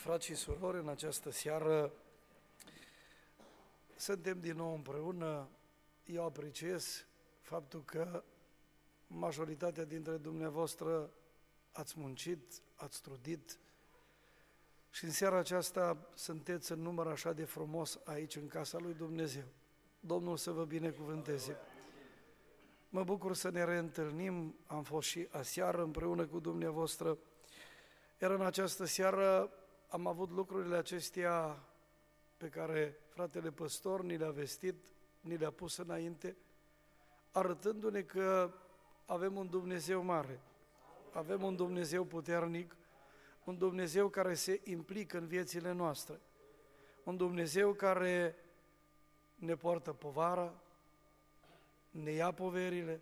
Frați și surori, în această seară suntem din nou împreună. Eu apreciez faptul că majoritatea dintre dumneavoastră ați muncit, ați trudit și în seara aceasta sunteți în număr așa de frumos aici în casa lui Dumnezeu. Domnul să vă binecuvânteze. Mă bucur să ne reîntâlnim, am fost și aseară împreună cu dumneavoastră, iar în această seară am avut lucrurile acestea pe care fratele păstor ni le-a vestit, ni le-a pus înainte, arătându-ne că avem un Dumnezeu mare, avem un Dumnezeu puternic, un Dumnezeu care se implică în viețile noastre, un Dumnezeu care ne poartă povara, ne ia poverile,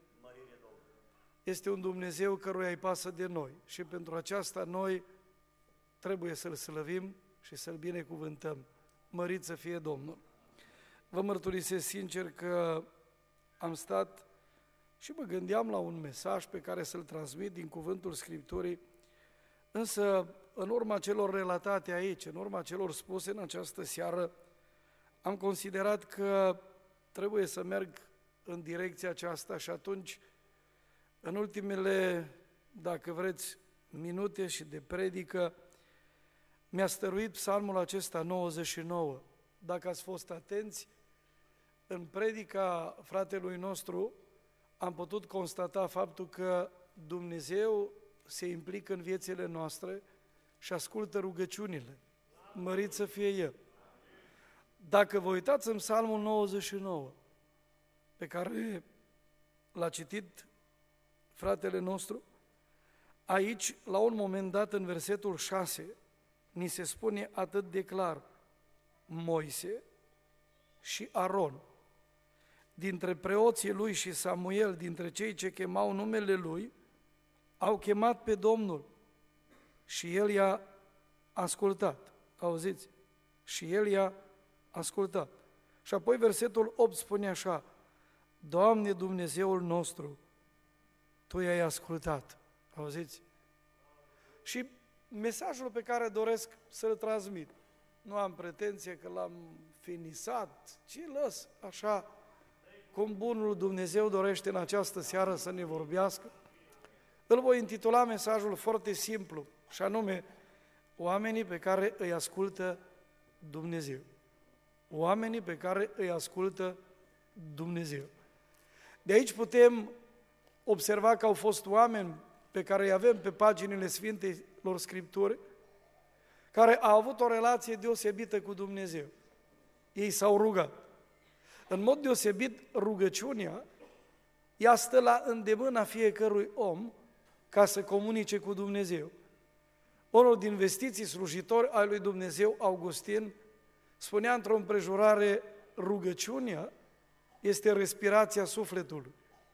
este un Dumnezeu căruia îi pasă de noi și pentru aceasta noi trebuie să-L slăvim și să-L binecuvântăm. Mărit să fie Domnul! Vă mărturisesc sincer că am stat și mă gândeam la un mesaj pe care să-l transmit din cuvântul Scripturii, însă în urma celor relatate aici, în urma celor spuse în această seară, am considerat că trebuie să merg în direcția aceasta și atunci, în ultimele, dacă vreți, minute și de predică, mi-a stăruit psalmul acesta 99. Dacă ați fost atenți, în predica fratelui nostru am putut constata faptul că Dumnezeu se implică în viețile noastre și ascultă rugăciunile. Mărit să fie El. Dacă vă uitați în psalmul 99, pe care l-a citit fratele nostru, aici, la un moment dat, în versetul 6, ni se spune atât de clar: Moise și Aron, dintre preoții lui, și Samuel, dintre cei ce chemau numele lui, au chemat pe Domnul și El i-a ascultat. Auziți? Și El i-a ascultat. Și apoi versetul 8 spune așa: Doamne Dumnezeul nostru, Tu i-ai ascultat. Auziți? Și mesajul pe care doresc să-l transmit, nu am pretenție că l-am finisat, ci lăs așa cum bunul Dumnezeu dorește în această seară să ne vorbească. Îl voi intitula mesajul foarte simplu, și anume: oamenii pe care îi ascultă Dumnezeu. Oamenii pe care îi ascultă Dumnezeu. De aici putem observa că au fost oameni pe care îi avem pe paginile Sfintelor Scripturi, care au avut o relație deosebită cu Dumnezeu. Ei s-au rugat. În mod deosebit, rugăciunea, ea stă la îndemâna fiecărui om ca să comunice cu Dumnezeu. Unul din vestiții slujitori ai lui Dumnezeu, Augustin, spunea într-o împrejurare: rugăciunea este respirația sufletului.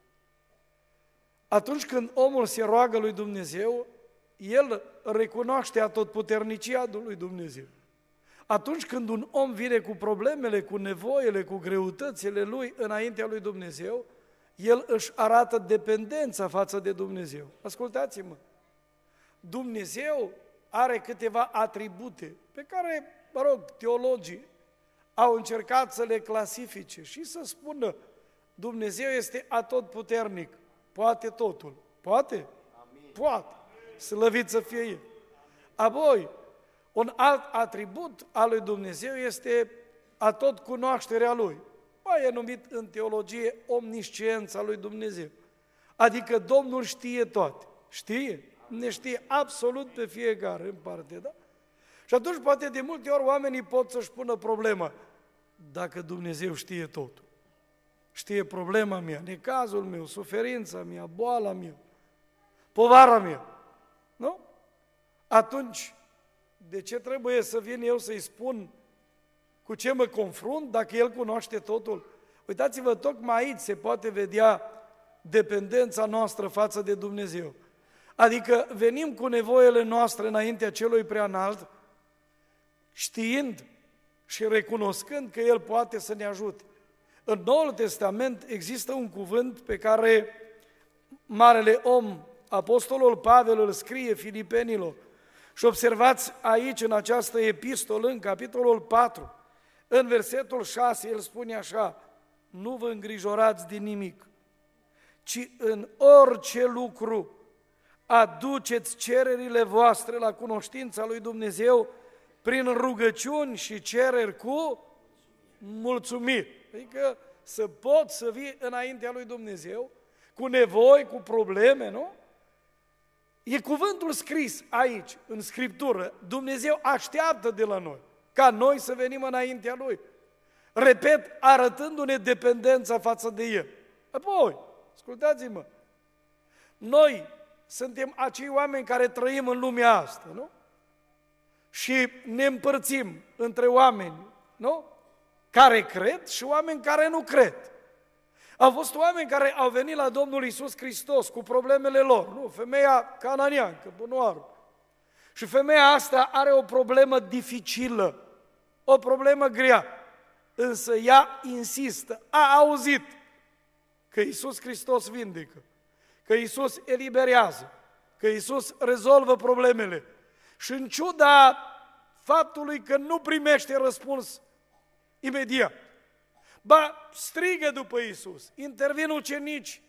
Atunci când omul se roagă lui Dumnezeu, el recunoaște atotputernicia lui Dumnezeu. Atunci când un om vine cu problemele, cu nevoile, cu greutățile lui înaintea lui Dumnezeu, el își arată dependența față de Dumnezeu. Ascultați-mă! Dumnezeu are câteva atribute pe care, teologii au încercat să le clasifice și să spună: Dumnezeu este atotputernic, poate totul. Poate? Amin. Poate. Slăvit să fie El. Apoi, un alt atribut al lui Dumnezeu este atotcunoașterea Lui. Mai e numit în teologie omnisciența lui Dumnezeu. Adică Domnul știe toate. Știe? Ne știe absolut pe fiecare în parte, da? Și atunci poate de multe ori oamenii pot să-și pună problema: dacă Dumnezeu știe totul, știe problema mea, necazul meu, suferința mea, boala mea, povara mea, nu? Atunci, de ce trebuie să vin eu să-i spun cu ce mă confrunt dacă El cunoaște totul? Uitați-vă, tocmai aici se poate vedea dependența noastră față de Dumnezeu. Adică venim cu nevoile noastre înaintea Celui Preanalt, știind și recunoscând că El poate să ne ajute. În Noul Testament există un cuvânt pe care marele om, apostolul Pavel, îl scrie Filipenilor Și observați aici, în această epistolă, în capitolul 4, în versetul 6, el spune așa: nu vă îngrijorați de nimic, ci în orice lucru aduceți cererile voastre la cunoștința lui Dumnezeu prin rugăciuni și cereri cu mulțumiri. Adică să poți să vii înaintea lui Dumnezeu cu nevoi, cu probleme, nu? E cuvântul scris aici, în Scriptură. Dumnezeu așteaptă de la noi, ca noi să venim înaintea Lui. Repet, arătându-ne dependența față de El. Apoi, ascultați-mă, noi suntem acei oameni care trăim în lumea asta, nu? Și ne împărțim între oameni, nu? Care cred și oameni care nu cred. Au fost oameni care au venit la Domnul Iisus Hristos cu problemele lor, nu? Femeia cananiancă, bunoară. Și femeia asta are o problemă dificilă, o problemă grea, însă ea insistă, a auzit că Iisus Hristos vindecă, că Iisus eliberează, că Iisus rezolvă problemele. Și în ciuda faptului că nu primește răspuns imediat, ba, strigă după Iisus, intervin ucenici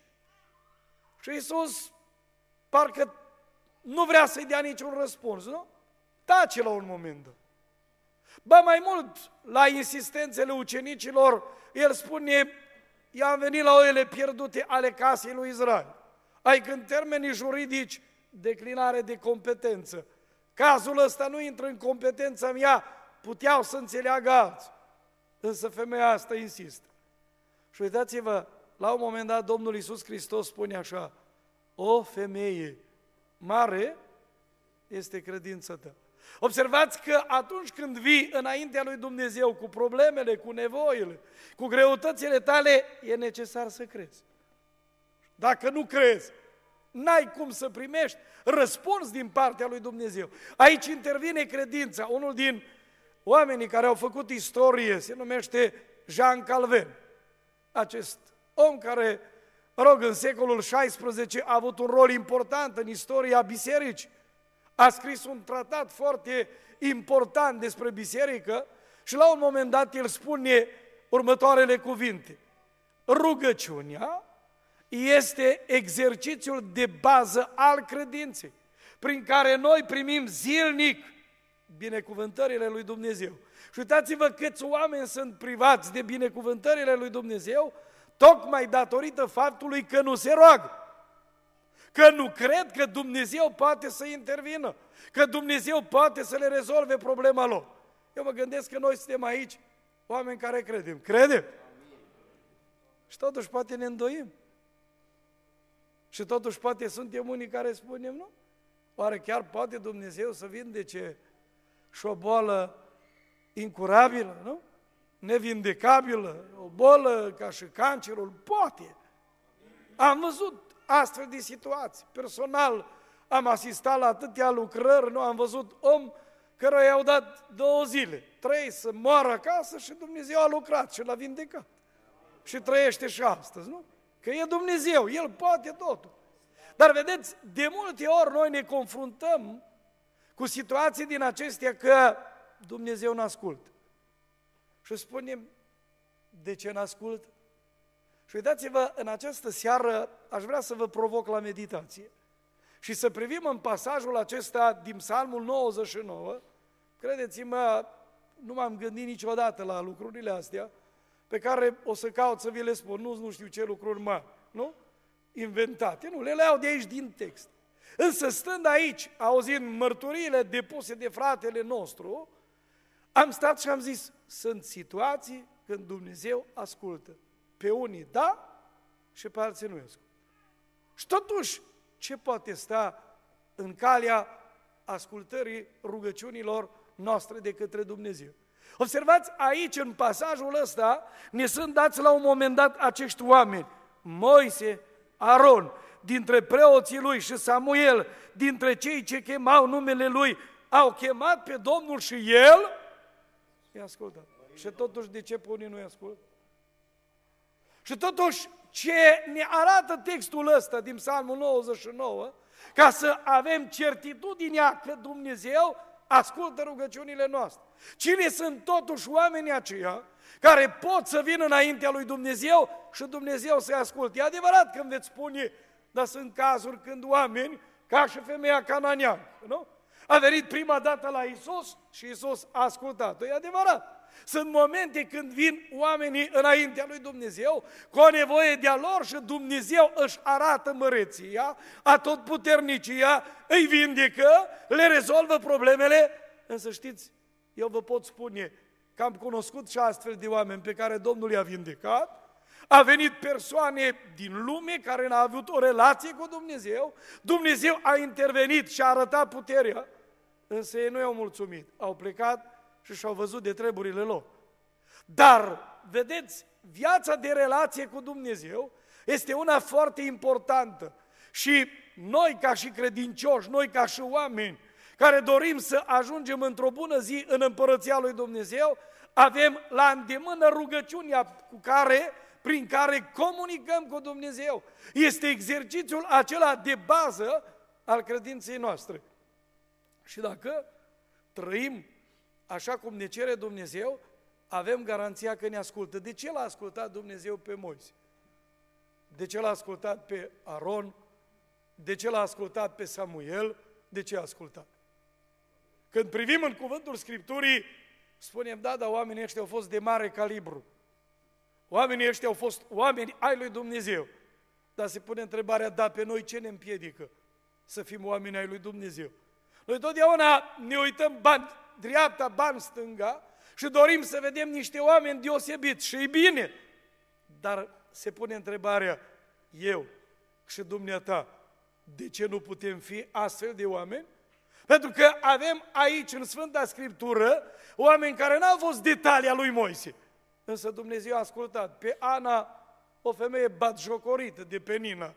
și Iisus parcă nu vrea să-i dea niciun răspuns, nu? Tace la un moment dat. Ba, mai mult, la insistențele ucenicilor, el spune: i-am venit la oile pierdute ale casei lui Israel. Adică în termenii juridici, declinare de competență. Cazul ăsta nu intră în competența mea, puteau să înțeleagă alții. Însă femeia asta insistă. Și uitați-vă, la un moment dat Domnul Iisus Hristos spune așa: o femeie, mare este credința ta. Observați că atunci când vii înaintea lui Dumnezeu cu problemele, cu nevoile, cu greutățile tale, e necesar să crezi. Dacă nu crezi, n-ai cum să primești răspuns din partea lui Dumnezeu. Aici intervine credința. Unul din oamenii care au făcut istorie se numește Jean Calvin. Acest om care, în secolul XVI a avut un rol important în istoria bisericii. A scris un tratat foarte important despre biserică și la un moment dat el spune următoarele cuvinte: rugăciunea este exercițiul de bază al credinței, prin care noi primim zilnic binecuvântările lui Dumnezeu. Și uitați-vă câți oameni sunt privați de binecuvântările lui Dumnezeu, tocmai datorită faptului că nu se roagă, că nu cred că Dumnezeu poate să intervină, că Dumnezeu poate să le rezolve problema lor. Eu mă gândesc că noi suntem aici oameni care credem. Credem? Și totuși poate ne îndoim. Și totuși poate suntem unii care spunem: nu? Oare chiar poate Dumnezeu să vindece și o boală incurabilă, nu? Nevindecabilă, o boală ca și cancerul? Poate. Am văzut astfel de situații. Personal am asistat la atâtea lucrări, nu am văzut om căruia i-au dat 2 zile, 3 să moară acasă și Dumnezeu a lucrat și l-a vindecat. Și trăiește și astăzi, nu? Că e Dumnezeu, El poate totul. Dar vedeți, de multe ori noi ne confruntăm cu situații din acestea că Dumnezeu nu ascultă. Și spunem: de ce nu ascultă? Și uitați-vă, în această seară aș vrea să vă provoc la meditație și să privim în pasajul acesta din Psalmul 99. Credeți-mă, nu m-am gândit niciodată la lucrurile astea, pe care o să caut să vi le spun, nu știu ce lucruri mari, nu? Inventate, nu, le iau de aici din text. Însă stând aici, auzind mărturiile depuse de fratele nostru, am stat și am zis: sunt situații când Dumnezeu ascultă. Pe unii da și pe alții nu ascultă. Și totuși, ce poate sta în calea ascultării rugăciunilor noastre de către Dumnezeu? Observați, aici, în pasajul ăsta, ne sunt dați la un moment dat acești oameni: Moise, Aron, dintre preoții lui, și Samuel, dintre cei ce chemau numele lui, au chemat pe Domnul și El i-a ascultat. Și totuși, de ce pe unii nu i-a ascultat? Și totuși, ce ne arată textul ăsta din Psalmul 99, ca să avem certitudinea că Dumnezeu ascultă rugăciunile noastre. Cine sunt totuși oamenii aceia care pot să vină înaintea lui Dumnezeu și Dumnezeu să-i asculte? E adevărat că îmi veți spune, dar sunt cazuri când oameni, ca și femeia cananeancă, nu? A venit prima dată la Iisus și Iisus a ascultat-o, e adevărat. Sunt momente când vin oamenii înaintea lui Dumnezeu cu o nevoie de-a lor și Dumnezeu își arată măreția, atotputernicia, îi vindecă, le rezolvă problemele. Însă știți, eu vă pot spune că am cunoscut și astfel de oameni pe care Domnul i-a vindecat. A venit persoane din lume care n-au avut o relație cu Dumnezeu, Dumnezeu a intervenit și a arătat puterea, însă ei nu i-au mulțumit, au plecat și și-au văzut de treburile lor. Dar, vedeți, viața de relație cu Dumnezeu este una foarte importantă și noi ca și credincioși, noi ca și oameni care dorim să ajungem într-o bună zi în Împărăția lui Dumnezeu, avem la îndemână rugăciunea prin care comunicăm cu Dumnezeu. Este exercițiul acela de bază al credinței noastre. Și dacă trăim așa cum ne cere Dumnezeu, avem garanția că ne ascultă. De ce l-a ascultat Dumnezeu pe Moise? De ce l-a ascultat pe Aron? De ce l-a ascultat pe Samuel? De ce a ascultat? Când privim în cuvântul Scripturii, spunem, da, dar oamenii ăștia au fost de mare calibru. Oamenii ăștia au fost oameni ai lui Dumnezeu. Dar se pune întrebarea, da, pe noi ce ne împiedică să fim oameni ai lui Dumnezeu? Noi totdeauna ne uităm bani dreapta, bani stânga și dorim să vedem niște oameni deosebiți și e bine. Dar se pune întrebarea, eu și dumneata, de ce nu putem fi astfel de oameni? Pentru că avem aici în Sfânta Scriptură oameni care n-au fost de talia lui Moise. Însă Dumnezeu a ascultat pe Ana, o femeie batjocorită de Penina,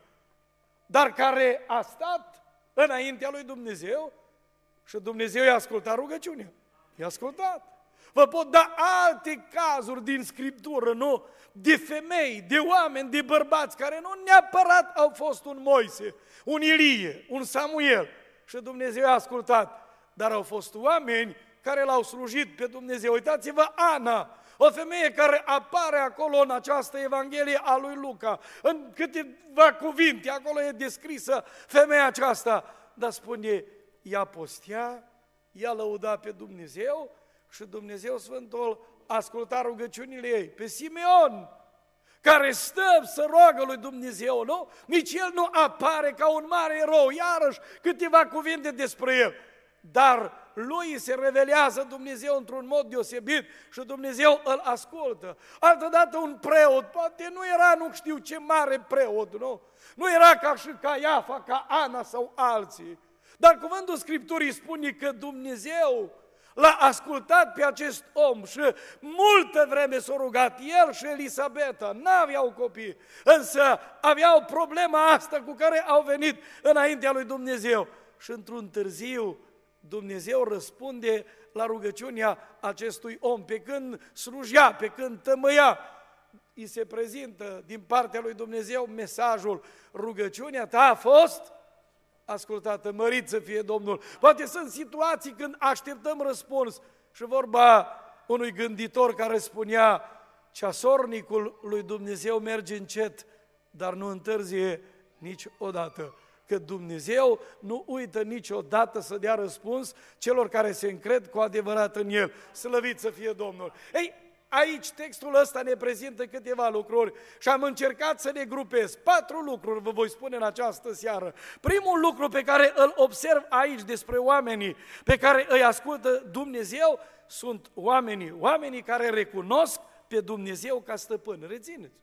dar care a stat înaintea lui Dumnezeu și Dumnezeu i-a ascultat rugăciunea. I-a ascultat. Vă pot da alte cazuri din Scriptură, nu? De femei, de oameni, de bărbați care nu neapărat au fost un Moise, un Ilie, un Samuel și Dumnezeu i-a ascultat, dar au fost oameni care l-au slujit pe Dumnezeu. Uitați-vă, Ana, o femeie care apare acolo în această Evanghelie a lui Luca, în câteva cuvinte, acolo e descrisă femeia aceasta, dar spune, ea postea, ea lăuda pe Dumnezeu și Dumnezeu Sfântul asculta rugăciunile ei. Pe Simeon, care stă să roagă lui Dumnezeu, nu? Nici el nu apare ca un mare erou, iarăși câteva cuvinte despre el, dar lui se revelează Dumnezeu într-un mod deosebit și Dumnezeu îl ascultă. Altădată un preot, poate nu era nu știu ce mare preot, nu? Nu era ca și Caiafa, ca Ana sau alții, dar cuvântul Scripturii spune că Dumnezeu l-a ascultat pe acest om și multă vreme s-a rugat el și Elisabeta, n-aveau copii, însă aveau problema asta cu care au venit înaintea lui Dumnezeu. Și într-un târziu Dumnezeu răspunde la rugăciunea acestui om, pe când slujea, pe când tămăia, îi se prezintă din partea lui Dumnezeu mesajul, rugăciunea ta a fost ascultată, mărit să fie Domnul. Poate sunt situații când așteptăm răspuns și vorba unui gânditor care spunea, ceasornicul lui Dumnezeu merge încet, dar nu întârzie niciodată. Că Dumnezeu nu uită niciodată să dea răspuns celor care se încred cu adevărat în El. Slăvit să fie Domnul! Ei, aici textul ăsta ne prezintă câteva lucruri și am încercat să le grupez. 4 lucruri vă voi spune în această seară. Primul lucru pe care îl observ aici despre oamenii pe care îi ascultă Dumnezeu sunt oamenii care recunosc pe Dumnezeu ca stăpân. Rețineți!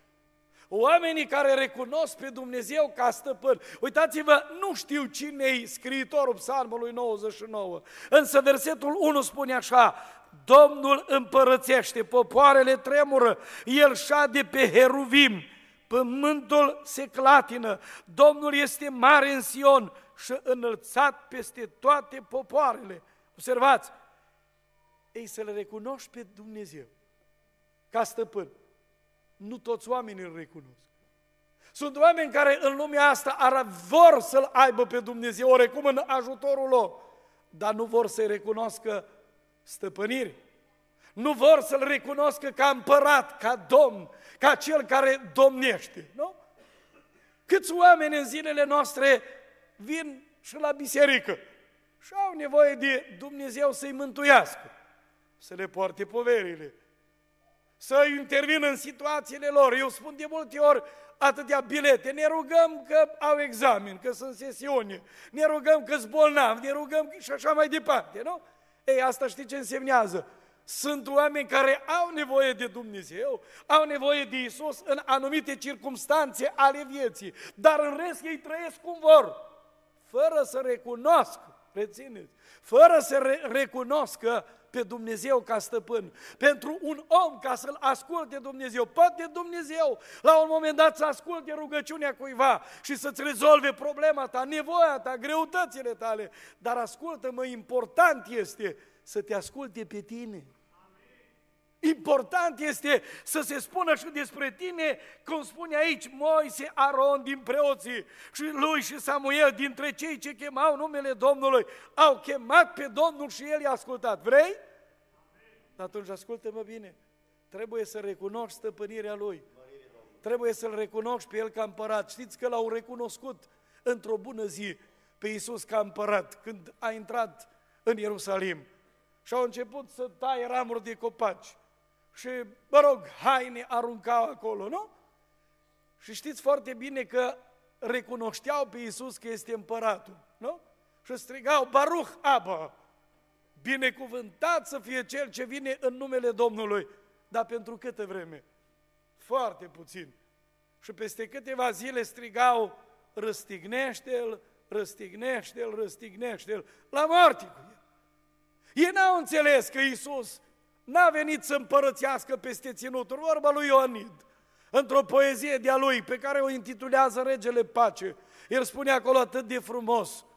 Oamenii care recunosc pe Dumnezeu ca stăpân. Uitați-vă, nu știu cine-i scriitorul Psalmului 99, însă versetul 1 spune așa, Domnul împărățește, popoarele tremură, El șade pe heruvim, pământul se clatină, Domnul este mare în Sion și înălțat peste toate popoarele. Observați, ei să le recunoști pe Dumnezeu ca stăpân. Nu toți oamenii îl recunosc. Sunt oameni care în lumea asta vor să-L aibă pe Dumnezeu orecum în ajutorul lor, dar nu vor să-i recunoască stăpânire. Nu vor să-L recunoască ca împărat, ca domn, ca Cel care domnește. Nu? Câți oameni în zilele noastre vin și la biserică și au nevoie de Dumnezeu să-i mântuiască, să le poarte poverile, să intervină în situațiile lor. Eu spun de multe ori atâtea bilete, ne rugăm că au examen, că sunt sesiune, ne rugăm că sunt bolnavi, ne rugăm și așa mai departe, nu? Ei, asta știi ce însemnează? Sunt oameni care au nevoie de Dumnezeu, au nevoie de Iisus în anumite circumstanțe ale vieții, dar în rest ei trăiesc cum vor, fără să recunoască, rețineți, fără să recunoască pe Dumnezeu ca stăpân. Pentru un om, ca să-L asculte Dumnezeu, poate Dumnezeu la un moment dat să asculte rugăciunea cuiva și să-ți rezolve problema ta, nevoia ta, greutățile tale, dar ascultă-mă, important este să te asculte pe tine. Important este să se spună și despre tine, cum spune aici Moise, Aron din preoții și lui și Samuel, dintre cei ce chemau numele Domnului, au chemat pe Domnul și El i-a ascultat. Vrei? Atunci ascultă-mă bine, trebuie să recunoști stăpânirea Lui. Trebuie să-L recunoști pe El ca împărat. Știți că L-au recunoscut într-o bună zi pe Iisus ca împărat, când a intrat în Ierusalim. Și au început să taie ramuri de copaci și, haine aruncau acolo, nu? Și știți foarte bine că recunoșteau pe Iisus că este împăratul, nu? Și strigau, Baruch Abba, binecuvântat să fie Cel ce vine în numele Domnului. Dar pentru câtă vreme? Foarte puțin. Și peste câteva zile strigau, răstignește-L, răstignește-L, răstignește-L, la moarte cu El. Ei n-au înțeles că Iisus n-a venit să împărățească peste ținuturi, vorba lui Ionid, într-o poezie de-a lui, pe care o intitulează Regele Pace. El spune acolo atât de frumos,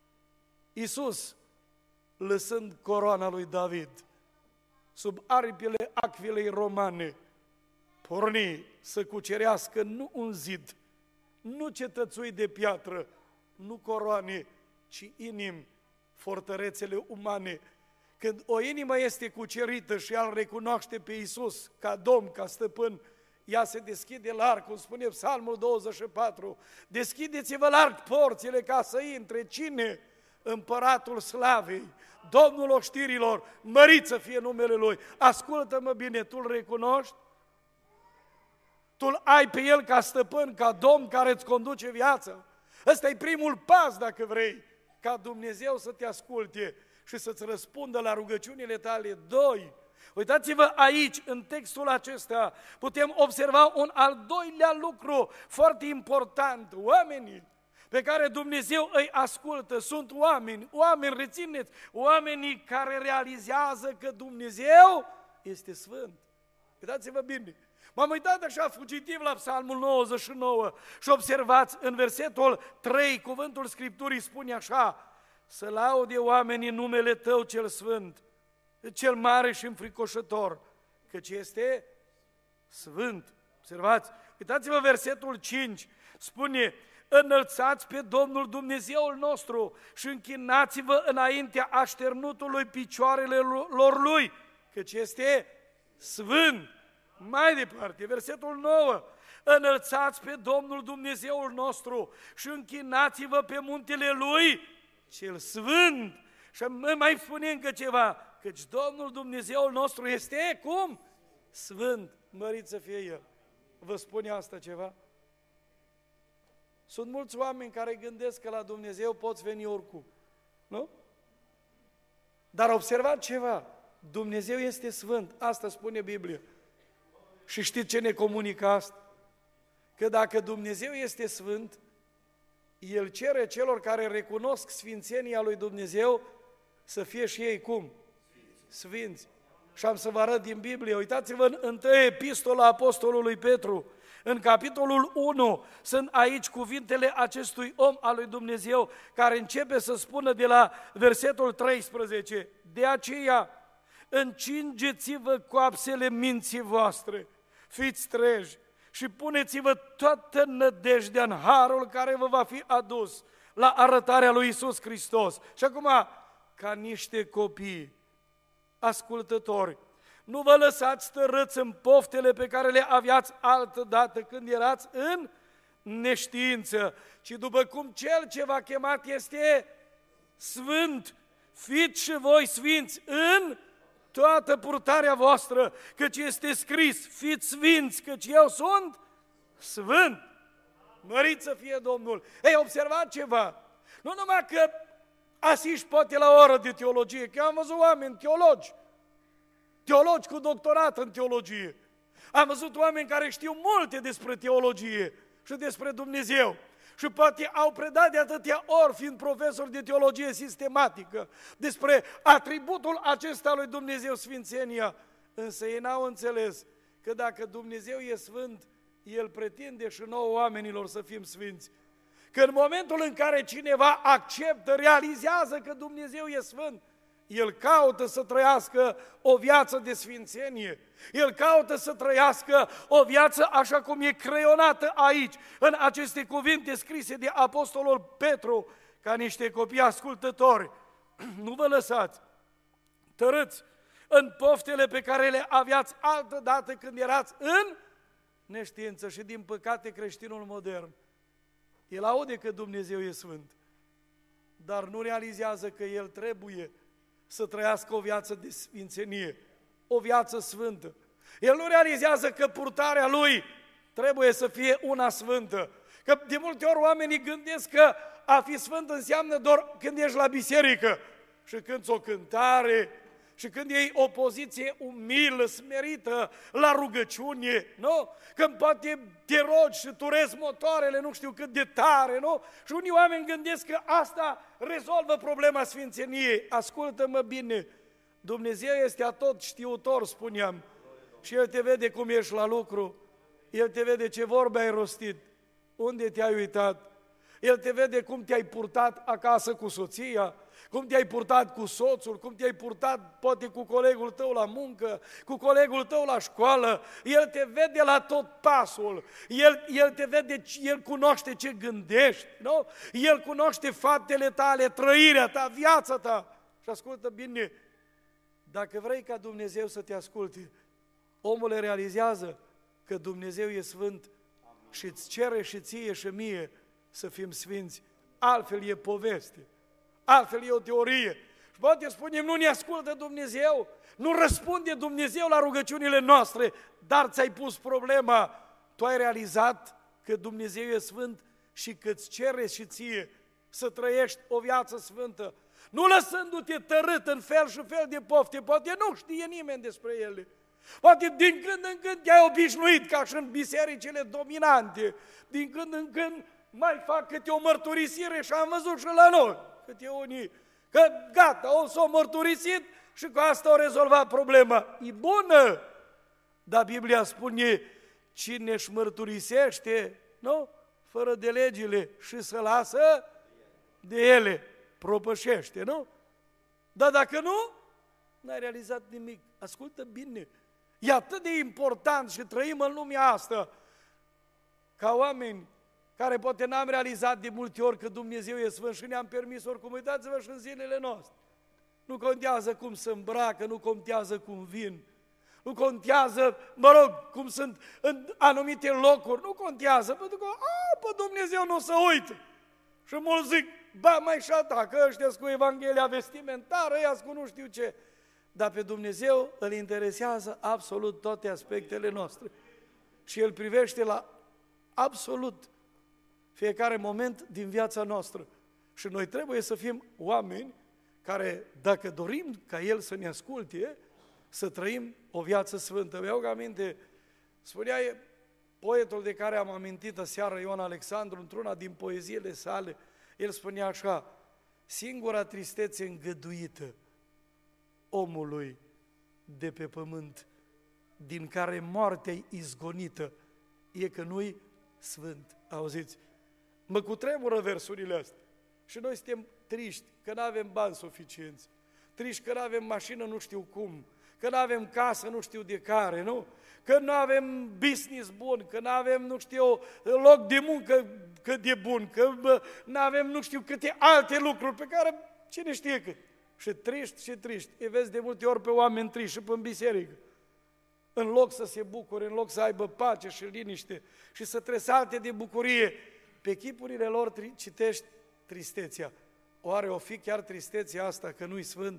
Iisus, lăsând coroana lui David, sub aripile acvilei romane, porni să cucerească nu un zid, nu cetățui de piatră, nu coroane, ci inimi, fortărețele umane. Când o inimă este cucerită și ea îl recunoaște pe Iisus ca Domn, ca Stăpân, ea se deschide larg, cum spune Psalmul 24, deschideți-vă larg porțile ca să intre cine? Împăratul Slavei, Domnul oștirilor, mărit să fie numele Lui. Ascultă-mă bine, tu îl recunoști? Tu îl ai pe El ca Stăpân, ca Domn care îți conduce viața? Ăsta e primul pas, dacă vrei, ca Dumnezeu să te asculte și să-ți răspundă la rugăciunile tale. 2. Uitați-vă aici, în textul acesta, putem observa un al doilea lucru foarte important. Oamenii pe care Dumnezeu îi ascultă sunt oameni, rețineți, oamenii care realizează că Dumnezeu este Sfânt. Uitați-vă bine. M-am uitat așa fugitiv la Psalmul 99 și observați în versetul 3, cuvântul Scripturii spune așa, să laude oamenii numele Tău cel Sfânt, cel mare și înfricoșător, căci este Sfânt. Observați, uitați-vă versetul 5, spune, înălțați pe Domnul Dumnezeul nostru și închinați-vă înaintea așternutului picioarelor Lui, căci este Sfânt. Mai departe, versetul 9, înălțați pe Domnul Dumnezeul nostru și închinați-vă pe muntele Lui, cel Sfânt. Și mai spune încă ceva, căci Domnul Dumnezeul nostru este, cum? Sfânt, mărit să fie El. Vă spune asta ceva? Sunt mulți oameni care gândesc că la Dumnezeu poți veni oricum, nu? Dar observați ceva, Dumnezeu este Sfânt, asta spune Biblia. Și știți ce ne comunică asta? Că dacă Dumnezeu este Sfânt, El cere celor care recunosc sfințenia lui Dumnezeu să fie și ei cum? Sfinți. Și am să vă arăt din Biblie, uitați-vă în 1 epistola Apostolului Petru, în capitolul 1, sunt aici cuvintele acestui om al lui Dumnezeu, care începe să spună de la versetul 13, de aceea încingeți-vă coapsele minții voastre, fiți treji și puneți-vă toată nădejdea în harul care vă va fi adus la arătarea lui Iisus Hristos. Și acum, ca niște copii ascultători, nu vă lăsați tărâți în poftele pe care le aveați altădată când erați în neștiință, ci după cum Cel ce v-a chemat este sfânt, fiți și voi sfinți în toată purtarea voastră, căci este scris, fiți sfinți, căci eu sunt sfânt. Mărit să fie Domnul! Ei, observați ceva, nu numai că asiști poate la o oră de teologie, că am văzut oameni teologi cu doctorat în teologie, am văzut oameni care știu multe despre teologie și despre Dumnezeu și poate au predat de atâtea ori, fiind profesori de teologie sistematică, despre atributul acesta lui Dumnezeu, sfințenia, însă ei n-au înțeles că dacă Dumnezeu e sfânt, El pretinde și nouă oamenilor să fim sfinți. Că în momentul în care cineva acceptă, realizează că Dumnezeu e sfânt, el caută să trăiască o viață de sfințenie. El caută să trăiască o viață așa cum e creionată aici, în aceste cuvinte scrise de apostolul Petru, ca niște copii ascultători. Nu vă lăsați tărâți în poftele pe care le aveați altădată când erați în neștiință. Și din păcate creștinul modern, el aude că Dumnezeu e sfânt, dar nu realizează că el trebuie să trăiască o viață de sfințenie, o viață sfântă. El nu realizează că purtarea lui trebuie să fie una sfântă. Că de multe ori oamenii gândesc că a fi sfânt înseamnă doar când ești la biserică și cânti o cântare și când iei o poziție umilă, smerită, la rugăciune, nu? Când poate te rogi și turezi motoarele, nu știu cât de tare, nu? Și unii oameni gândesc că asta rezolvă problema sfințeniei. Ascultă-mă bine, Dumnezeu este atot știutor, spuneam, și El te vede cum ești la lucru, El te vede ce vorbe ai rostit, unde te-ai uitat, El te vede cum te-ai purtat acasă cu soția, cum te-ai purtat cu soțul, cum te-ai purtat poate cu colegul tău la muncă, cu colegul tău la școală. El te vede la tot pasul, El te vede, El cunoaște ce gândești, nu? El cunoaște faptele tale, trăirea ta, viața ta. Și ascultă bine, dacă vrei ca Dumnezeu să te asculte, omul realizează că Dumnezeu e sfânt și îți cere și ție și mie să fim sfinți, altfel e poveste. Altfel e o teorie. Și poate spunem, nu ne ascultă Dumnezeu, nu răspunde Dumnezeu la rugăciunile noastre, dar ți-ai pus problema, tu ai realizat că Dumnezeu e sfânt și că îți cere și ție să trăiești o viață sfântă, nu lăsându-te tărât în fel și fel de pofte, poate nu știe nimeni despre ele. Poate din când în când te-ai obișnuit, ca și în bisericile dominante, din când în când mai fac câte o mărturisire și am văzut și la noi, câte unii, că gata, o s-o mărturisit și cu asta au rezolvat problema. E bună, dar Biblia spune, cine își mărturisește, nu? Fără de legile și se lasă de ele, propășește, nu? Dar dacă nu, n-ai realizat nimic. Ascultă bine, e atât de important și trăim în lumea asta, ca oameni care poate n-am realizat de multe ori că Dumnezeu e sfânt și ne-am permis oricum. Uitați-vă și în zilele noastre. Nu contează cum se îmbracă, nu contează cum vin, nu contează, cum sunt în anumite locuri, nu contează, pentru că, pe Dumnezeu nu se uită. Și mulți zic, ba, mai și atacă ăștia cu Evanghelia vestimentară, ăia cu nu știu ce. Dar pe Dumnezeu îl interesează absolut toate aspectele noastre. Și El privește la absolut fiecare moment din viața noastră. Și noi trebuie să fim oameni care, dacă dorim ca El să ne asculte, să trăim o viață sfântă. Mi-au aminte, spunea poetul de care am amintit aseară, Ion Alexandru, într-una din poeziile sale, el spunea așa, singura tristețe îngăduită omului de pe pământ, din care moartea izgonită, e că nu-i sfânt. Auziți? Mă cutremură versurile astea. Și noi suntem triști că nu avem bani suficienți, triști că nu avem mașină nu știu cum, că nu avem casă nu știu de care, nu? Că nu avem business bun, că nu avem, nu știu, loc de muncă cât de bun, că nu avem nu știu câte alte lucruri pe care cine știe cât. Și triști. Îi vezi de multe ori pe oameni triști și pe în biserică. În loc să se bucure, în loc să aibă pace și liniște și să tresalte de bucurie, pe chipurile lor citești tristețea. Oare o fi chiar tristețea asta că nu-i sfânt?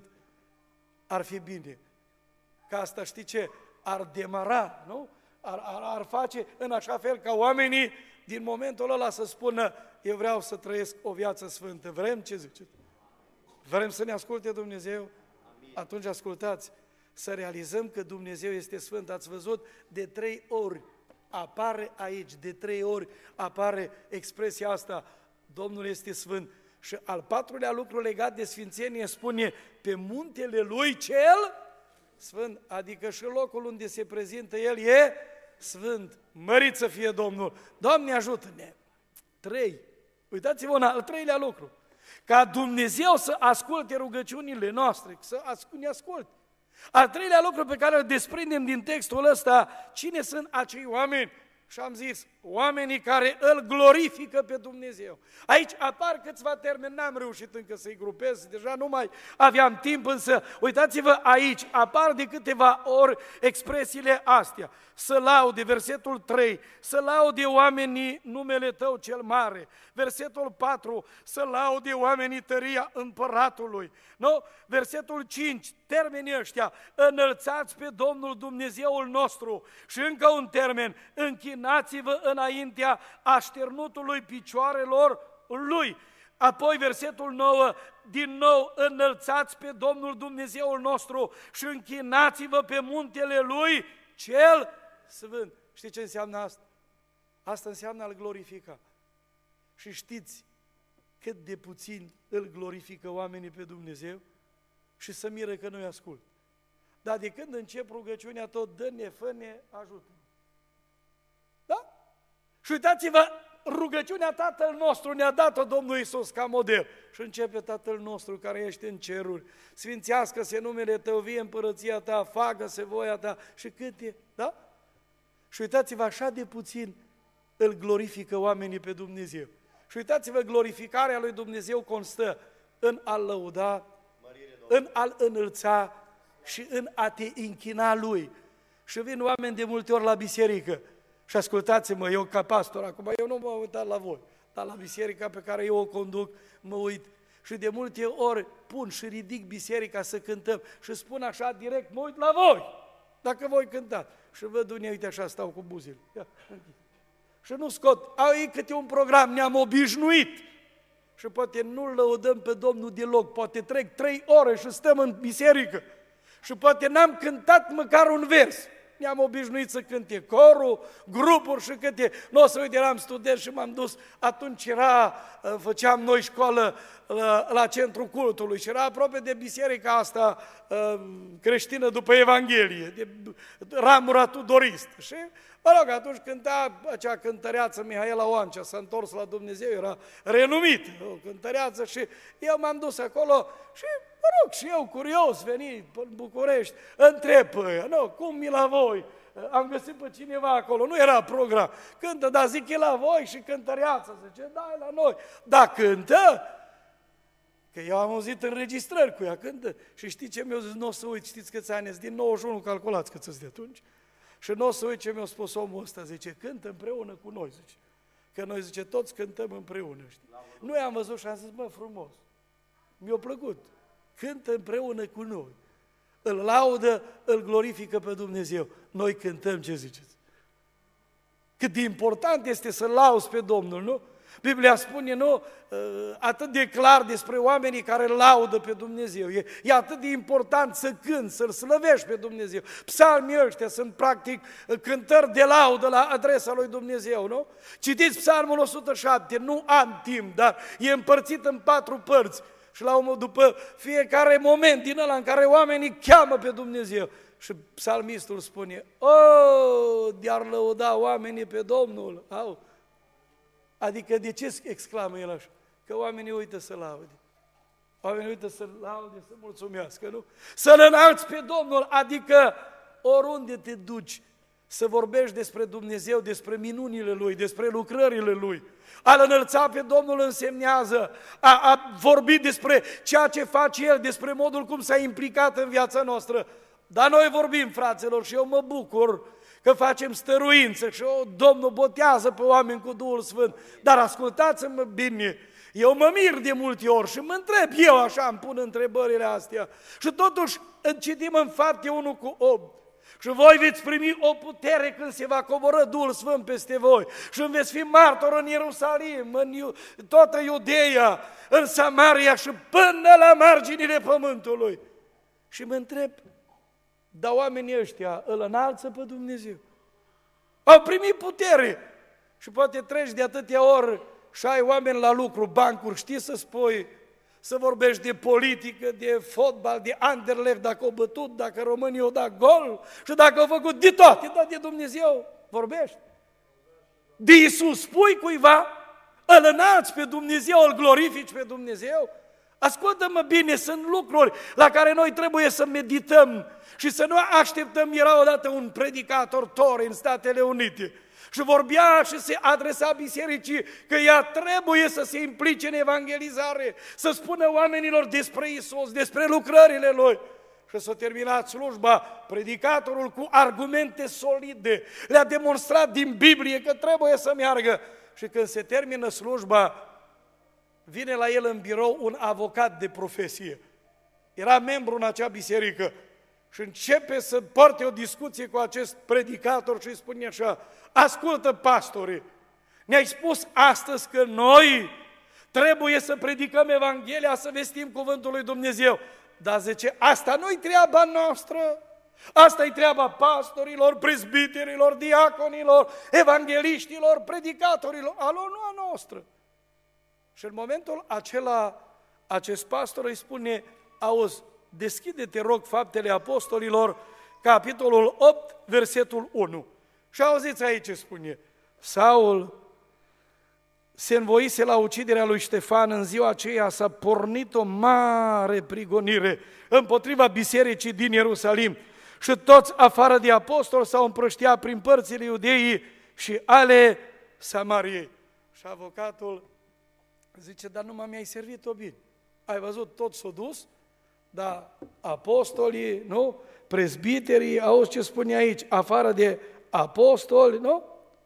Ar fi bine. Că asta știi ce? Ar demara, nu? Ar face în așa fel ca oamenii din momentul ăla să spună eu vreau să trăiesc o viață sfântă. Vrem? Ce ziceți? Vrem să ne asculte Dumnezeu? Atunci ascultați, să realizăm că Dumnezeu este sfânt. Ați văzut? De 3 ori apare aici, de 3 ori apare expresia asta, Domnul este sfânt. Și al 4-lea lucru legat de sfințenie spune, pe muntele lui cel sfânt, adică și locul unde se prezintă el e sfânt. Mărit să fie Domnul. Doamne ajută-ne! 3. Uitați-vă un al 3-lea lucru. Ca Dumnezeu să asculte rugăciunile noastre, să ne asculte. Al 3-lea lucru pe care îl desprindem din textul ăsta, cine sunt acei oameni? Și am zis, oamenii care îl glorifică pe Dumnezeu. Aici apar câțiva termeni, n-am reușit încă să-i grupez, deja nu mai aveam timp, însă uitați-vă aici, apar de câteva ori expresiile astea. Să laude, versetul 3, să laude oamenii numele Tău cel mare. Versetul 4, să laude oamenii tăria împăratului. Nu? Versetul 5, termenii ăștia, înălțați pe Domnul Dumnezeul nostru. Și încă un termen, închinați-vă înaintea așternutului picioarelor Lui. Apoi versetul 9, din nou înălțați pe Domnul Dumnezeul nostru și închinați-vă pe muntele Lui cel sfânt. Știți ce înseamnă asta? Asta înseamnă a-L glorifica. Și știți cât de puțin îl glorifică oamenii pe Dumnezeu? Și să miră că nu-i ascult. Dar de când încep rugăciunea tot, dă-ne, fă-ne, ajută. Da? Și uitați-vă, rugăciunea Tatăl nostru ne-a dat-o Domnul Iisus ca model. Și începe Tatăl nostru care ești în ceruri, sfințească-se numele Tău, vie împărăția Ta, facă-se voia Ta și câte, da? Și uitați-vă, așa de puțin îl glorifică oamenii pe Dumnezeu. Și uitați-vă, glorificarea lui Dumnezeu constă în a-L lăuda, în a-L înălța și în a te închina Lui. Și vin oameni de multe ori la biserică. Și ascultați-mă, eu ca pastor, acum eu nu mă uit la voi, dar la biserica pe care eu o conduc, mă uit. Și de multe ori pun și ridic biserica să cântăm și spun așa direct, mă uit la voi, dacă voi cântați. Și văd unii, uite așa, stau cu buzele. Și nu scot, au ei câte un program, ne-am obișnuit. Și poate nu-L lăudăm pe Domnul deloc, poate trec 3 ore și stăm în biserică. Și poate n-am cântat măcar un vers. Ne-am obișnuit să cânte corul, grupuri și câte. Nu o să uite, eram student și m-am dus, atunci făceam noi școală la centrul cultului și era aproape de biserica asta creștină după Evanghelie, de ramura tudorist. Și, mă rog, atunci cânta acea cântăreață Mihaela Oancea, s-a întors la Dumnezeu, era renumit, o cântăreață și eu m-am dus acolo și, mă rog, și eu curios, veni în București, întreb pe ăia, nu, cum e la voi? Am găsit pe cineva acolo, nu era program, cântă, dar zic, e la voi și cântăreață, zice, da, e la noi, da, cântă? Că eu am auzit înregistrări cu ea, cântă, și știi ce mi-a zis, nu o să uit, știți câți ani sunt, din 91, calculați câți sunt de atunci, și nu o să uit ce mi-a spus omul ăsta, zice, cântă împreună cu noi, zice, că noi, zice, toți cântăm împreună, știi? Noi am văzut și am zis, mă, frumos, mi-a plăcut, cântă împreună cu noi, îl laudă, îl glorifică pe Dumnezeu, noi cântăm, ce ziceți? Cât de important este să lauzi pe Domnul, nu? Biblia spune, nu, atât de clar despre oamenii care laudă pe Dumnezeu. E atât de important să cânți, să-L slăvești pe Dumnezeu. Psalmii ăștia sunt practic cântări de laudă la adresa lui Dumnezeu, nu? Citiți Psalmul 107, nu am timp, dar e împărțit în 4 părți. Și după fiecare moment din ăla în care oamenii cheamă pe Dumnezeu. Și psalmistul spune, de-ar lăuda oamenii pe Domnul. Au. Adică de ce exclamă el așa? Că oamenii uită să laude. Oamenii uită să-L laude, să mulțumească, nu? Să-L înalți pe Domnul, adică oriunde te duci, să vorbești despre Dumnezeu, despre minunile Lui, despre lucrările Lui. A-L înălța pe Domnul însemnează a vorbi despre ceea ce face El, despre modul cum s-a implicat în viața noastră. Dar noi vorbim, fraților, și eu mă bucur că facem stăruință și Domnul botează pe oameni cu Duhul Sfânt. Dar ascultați-mă bine, eu mă mir de multe ori și mă întreb eu așa, îmi pun întrebările astea. Și totuși citim în Fapte 1:8. Și voi veți primi o putere când se va coborî Duhul Sfânt peste voi. Și veți fi martori în Ierusalim, în toată Iudeea, în Samaria și până la marginile pământului. Și mă întreb, dar oamenii ăștia îl înalță pe Dumnezeu? Au primit putere. Și poate treci de atâtea ori și ai oameni la lucru, bancuri, știi să spui, să vorbești de politică, de fotbal, de Anderlecht, dacă au bătut, dacă românii au dat gol și dacă au făcut de toate, dar de Dumnezeu vorbești. De Iisus spui cuiva, îl înalți pe Dumnezeu, îl glorifici pe Dumnezeu. Ascultă-mă bine, sunt lucruri la care noi trebuie să medităm și să nu așteptăm. Era odată un predicator Tory în Statele Unite și vorbea și se adresa bisericii că ea trebuie să se implice în evangelizare, să spună oamenilor despre Iisus, despre lucrările Lui. Și s-a terminat slujba, predicatorul cu argumente solide le-a demonstrat din Biblie că trebuie să meargă. Și când se termină slujba, vine la el în birou un avocat de profesie. Era membru în acea biserică și începe să poarte o discuție cu acest predicator și îi spune așa: ascultă, pastore, ne-ai spus astăzi că noi trebuie să predicăm Evanghelia, să vestim cuvântul lui Dumnezeu. Dar zice, asta nu-i treaba noastră, asta-i treaba pastorilor, prezbiterilor, diaconilor, evangeliștilor, predicatorilor, alo, nu a noastră. Și în momentul acela, acest pastor îi spune: auzi, deschide-te, rog, Faptele Apostolilor, capitolul 8, versetul 1. Și auziți aici ce spune: Saul se învoise la uciderea lui Ștefan. În ziua aceea s-a pornit o mare prigonire împotriva bisericii din Ierusalim și toți, afară de apostoli, s-au împrăștiat prin părțile Iudeii și ale Samariei. Și avocatul zice: dar numai mi-ai servit-o bine. Ai văzut, toți s-au dus, dar apostolii, nu? Prezbiterii, auzi ce spune aici, afară de apostoli, nu?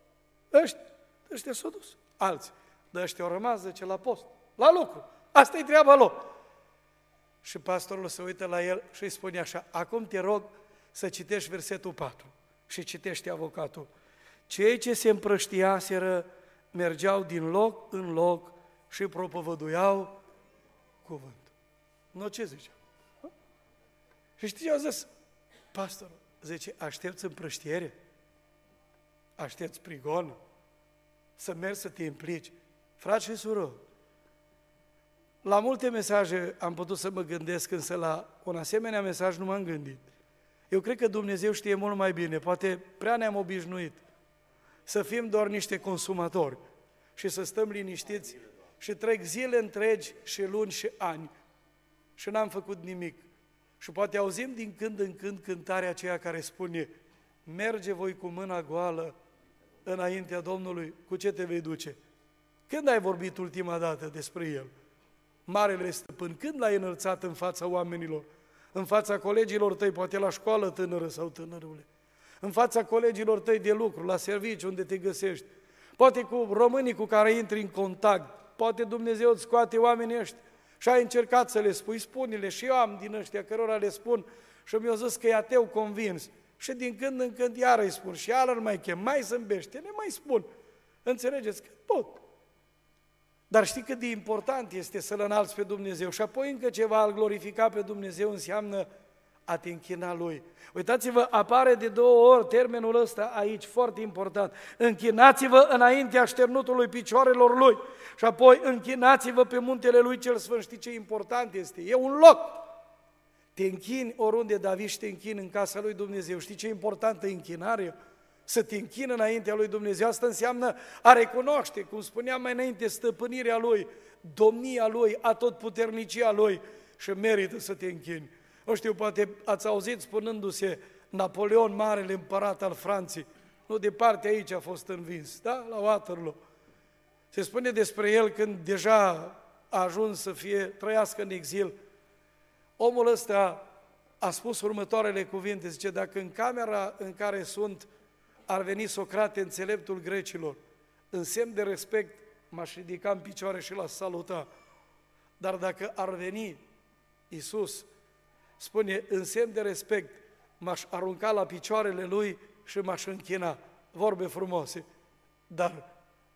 Ăștia s-au dus. Alții. Dar ăștia au rămas, zice, la post, la lucru. Asta e treaba lor. Și pastorul se uită la el și îi spune așa: acum te rog să citești versetul 4. Și citește avocatul: cei ce se împrăștiaseră mergeau din loc în loc și propovăduiau cuvântul. Nu, ce zice? Și știi ce au zis pastorul? Zice: aștepți împrăștiere? Aștepți prigon? Să mergi să te implici? Frați și surori, la multe mesaje am putut să mă gândesc, însă la un asemenea mesaj nu m-am gândit. Eu cred că Dumnezeu știe mult mai bine, poate prea ne-am obișnuit să fim doar niște consumatori și să stăm liniștiți și trec zile întregi și luni și ani și n-am făcut nimic. Și poate auzim din când în când cântarea aceea care spune: merge voi cu mâna goală înaintea Domnului, cu ce te vei duce? Când ai vorbit ultima dată despre El? Marele Stăpân, când l-ai înălțat în fața oamenilor? În fața colegilor tăi, poate la școală, tânără sau tânărule, în fața colegilor tăi de lucru, la serviciu unde te găsești, poate cu românii cu care intri în contact, poate Dumnezeu îți scoate oamenii ăștia și ai încercat să le spui, spune-le. Și eu am din ăștia cărora le spun și mi-au zis că e ateu convins. Și din când în când iară îi spun și iară mai chem, mai zâmbește, le mai spun. Înțelegeți că pot. Dar știi cât de important este să-L înalți pe Dumnezeu? Și apoi încă ceva, a-L glorifica pe Dumnezeu înseamnă a te închina Lui. Uitați-vă, apare de 2 ori termenul ăsta aici, foarte important. Închinați-vă înaintea așternutului picioarelor Lui și apoi închinați-vă pe muntele Lui cel Sfânt. Știi ce important este? E un loc. Te închini oriunde David și te închini în casa lui Dumnezeu. Știi ce importantă e închinarea? Să te închini înaintea lui Dumnezeu. Asta înseamnă a recunoaște, cum spuneam mai înainte, stăpânirea Lui, domnia Lui, atotputernicia Lui. și merită să te închini. Nu știu, poate ați auzit spunându-se Napoleon, marele împărat al Franței, nu departe aici a fost învins, da? La Waterloo. Se spune despre el când deja a ajuns să trăiască în exil. Omul ăsta a spus următoarele cuvinte, zice, dacă în camera în care sunt ar veni Socrate, înțeleptul grecilor, în semn de respect m-aș ridica în picioare și l-aș saluta. Dar dacă ar veni Iisus, spune, în semn de respect m-aș arunca la picioarele Lui și m-aș închina. Vorbe frumoase. Dar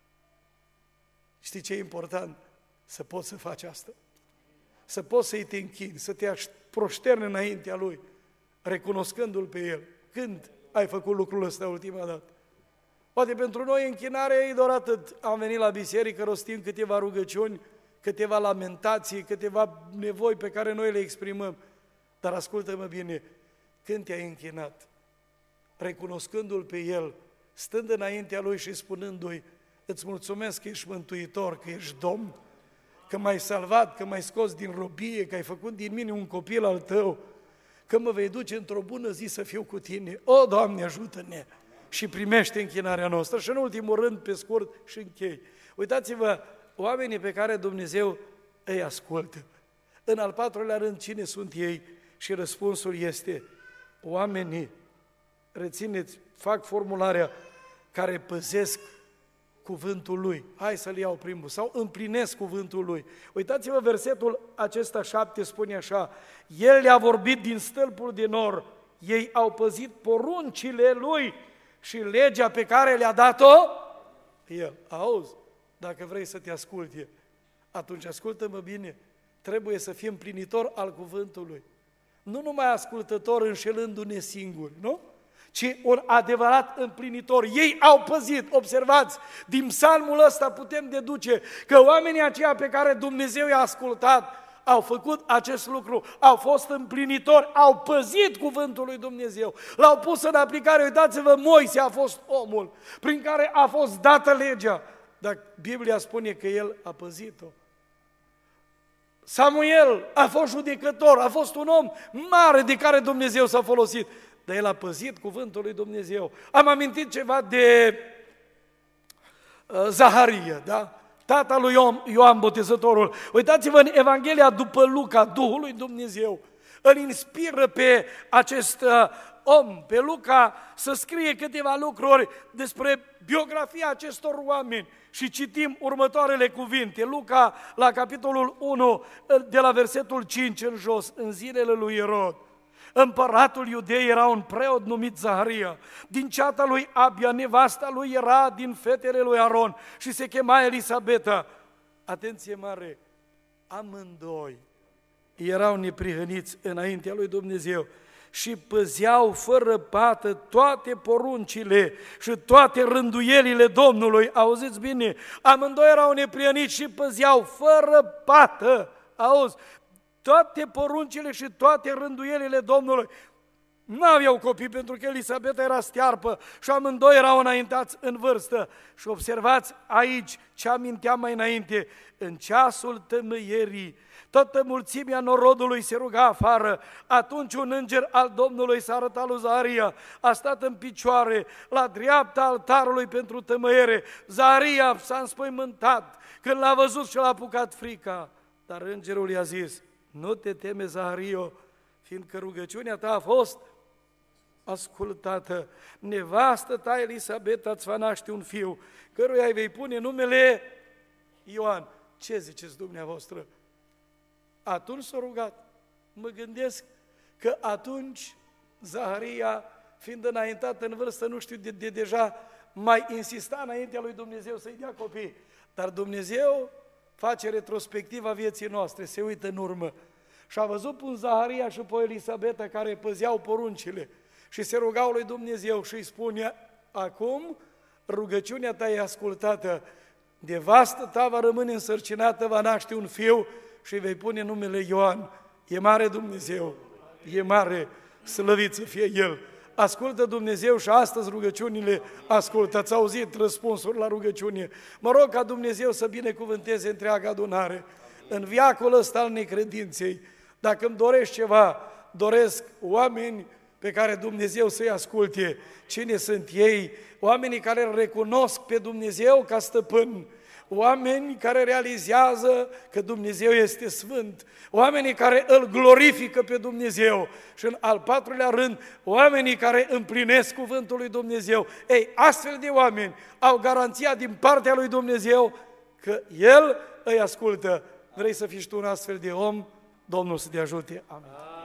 știi ce e important? Să poți să faci asta. Să poți să-i te închini, să te proșterni înaintea Lui, recunoscându-L pe El. Când ai făcut lucrul ăsta ultima dată? Poate pentru noi închinarea e doar atât. Am venit la biserică, rostim câteva rugăciuni, câteva lamentații, câteva nevoi pe care noi le exprimăm. Dar ascultă-mă bine, când te-ai închinat, recunoscându-L pe El, stând înaintea Lui și spunându-i, îți mulțumesc că ești mântuitor, că ești Domn, că m-ai salvat, că m-ai scos din robie, că ai făcut din mine un copil al Tău, că mă vei duce într-o bună zi să fiu cu Tine. O, Doamne, ajută-ne! Și primește închinarea noastră. Și în ultimul rând, pe scurt, și închei. Uitați-vă, oamenii pe care Dumnezeu îi ascultă. În al patrulea rând, cine sunt ei? Și răspunsul este, oamenii, rețineți, fac formularea, care păzesc cuvântul Lui. Hai să-l iau primul. Sau împlinesc cuvântul Lui. Uitați-vă, versetul acesta 7 spune așa, El le-a vorbit din stâlpul de nor, ei au păzit poruncile Lui și legea pe care le-a dat-o El. Auzi, dacă vrei să te asculti, atunci ascultă-mă bine, trebuie să fii împlinitor al cuvântului. Nu numai ascultător înșelându-ne singuri, nu? Ci un adevărat împlinitor. Ei au păzit, observați, din psalmul ăsta putem deduce că oamenii aceia pe care Dumnezeu i-a ascultat au făcut acest lucru, au fost împlinitori, au păzit cuvântul lui Dumnezeu, l-au pus în aplicare. Uitați-vă, Moise a fost omul prin care a fost dată legea, dar Biblia spune că el a păzit-o. Samuel a fost judecător, a fost un om mare de care Dumnezeu s-a folosit, dar el a păzit cuvântul lui Dumnezeu. Am amintit ceva de Zaharia, da? Tata lui Ioan Botezătorul. Uitați-vă în Evanghelia după Luca, Duhul lui Dumnezeu îl inspiră pe acest om, pe Luca, să scrie câteva lucruri despre biografia acestor oameni. Și citim următoarele cuvinte. Luca, la capitolul 1, de la versetul 5 în jos, în zilele lui Irod. Împăratul Iudei era un preot numit Zaharia, din ceata lui Abia, nevasta lui era din fetele lui Aron și se chema Elisabeta. Atenție mare, amândoi erau neprihăniți înaintea lui Dumnezeu și păzeau fără pată toate poruncile și toate rânduielile Domnului. Auziți bine, amândoi erau neprihăniți și păzeau fără pată. Auzi, toate poruncile și toate rânduielile Domnului. Nu aveau copii pentru că Elisabeta era stearpă și amândoi erau înaintați în vârstă. Și observați aici ce aminteam mai înainte, în ceasul tămâierii, toată mulțimea norodului se ruga afară. Atunci un înger al Domnului s-a arătat lui Zaharia, a stat în picioare la dreapta altarului pentru tămâiere. Zaharia s-a înspăimântat când l-a văzut și l-a apucat frica. Dar îngerul i-a zis, nu te teme, Zahario, fiindcă rugăciunea ta a fost ascultată. Nevastă ta, Elisabeta, îți va naște un fiu, căruia îi vei pune numele Ioan. Ce ziceți dumneavoastră? Atunci s-a rugat. Mă gândesc că atunci Zaharia, fiind înaintat în vârstă, nu știu de deja, mai insista înaintea lui Dumnezeu să-i dea copii. Dar Dumnezeu face retrospectiva vieții noastre, se uită în urmă. Și a văzut pe Zaharia și pe Elisabeta care păzeau poruncile și se rugau lui Dumnezeu și îi spune, acum rugăciunea ta e ascultată, nevastă ta va rămâne însărcinată, va naște un fiu și îi vei pune numele Ioan. E mare Dumnezeu, e mare, slăvit să fie El. Ascultă Dumnezeu și astăzi rugăciunile ascultă. Ați auzit răspunsuri la rugăciune. Mă rog ca Dumnezeu să binecuvânteze întreaga adunare în veacul ăsta al necredinței. Dacă îmi doresc ceva, doresc oameni pe care Dumnezeu să-i asculte. Cine sunt ei? Oamenii care îl recunosc pe Dumnezeu ca stăpân, oameni care realizează că Dumnezeu este sfânt, oamenii care îl glorifică pe Dumnezeu și în al patrulea rând, oamenii care împlinesc cuvântul lui Dumnezeu. Ei, astfel de oameni au garanția din partea lui Dumnezeu că El îi ascultă. Vrei să fii tu un astfel de om? Domnul să te ajute. Amin.